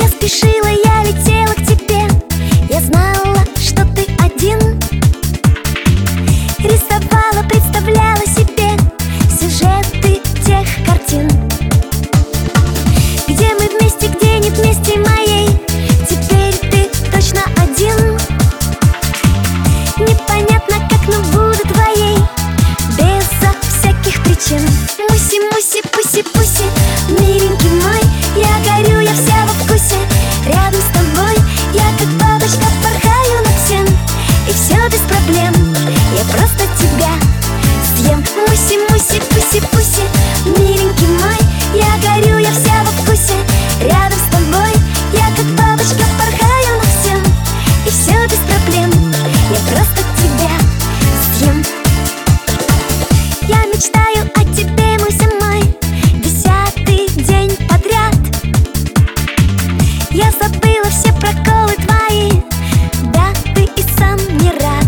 Я спешила, я летела к тебе. Я знала, что ты один. Рисовала, представляла себе сюжеты тех картин, где мы вместе, где нет вместе моей. Теперь ты точно один. Непонятно как, но буду твоей безо всяких причин. Муси, муси, пуси, пуси, миленький мой, я горю, я вся во вкусе. Рядом с тобой я как бабочка порхаю над всем. И все без проблем, я просто тебя съем. Муси, муси, пуси, пуси, миленький мой, я горю, я вся во вкусе. Рядом с тобой я как бабочка порхаю над всем. И все без проблем, я просто тебя съем. Я мечтаю о тебе, муся мой, 10-й день подряд. Я забыла все проколы твои, да ты и сам не рад.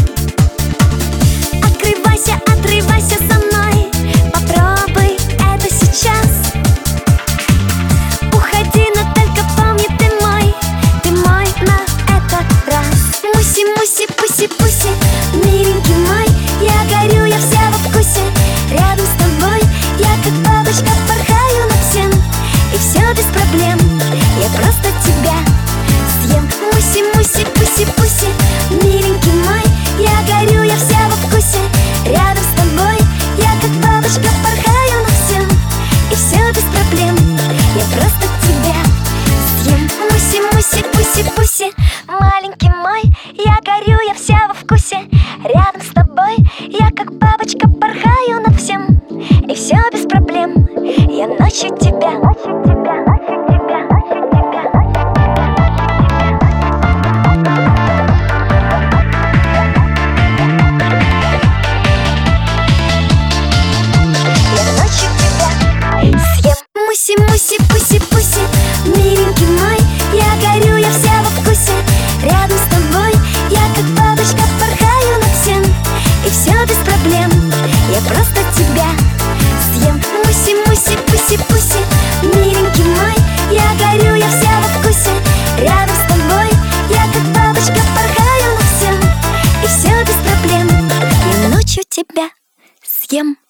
Открывайся, отрывайся со мной, попробуй это сейчас. Уходи, но только помни, ты мой на этот раз. Муси, муси, пуси, пуси, миленький мой, я горю, я вся во вкусе. Рядом с тобой я как бабочка порхаю над всем. И все без проблем, я просто тебя съем. Муси, муси, пуси, пуси, миленький мой, я горю, я вся во вкусе. Рядом с тобой я как бабочка порхаю над всем. И все без проблем, я просто тебя съем. Муси, муси, пуси, пуси, маленький мой, я горю, я вся во вкусе. Рядом с тобой я как бабочка порхаю над всем. И все без проблем, я ночью тебя, ночью тебя, ночью тебя, ночью тебя, я ночью тебя съем. Муси, муси, пуси, пуси, миленький мой, я горю, я вся во вкусе. Рядом с тобой я как бабочка порхаю над всем. И все без проблем, я просто тебя съем. Муси, муси, пуси, пуси, миленький мой, я горю, я вся во вкусе. Рядом с тобой я как бабочка порхаю над всем. И все без проблем, я ночью тебя съем.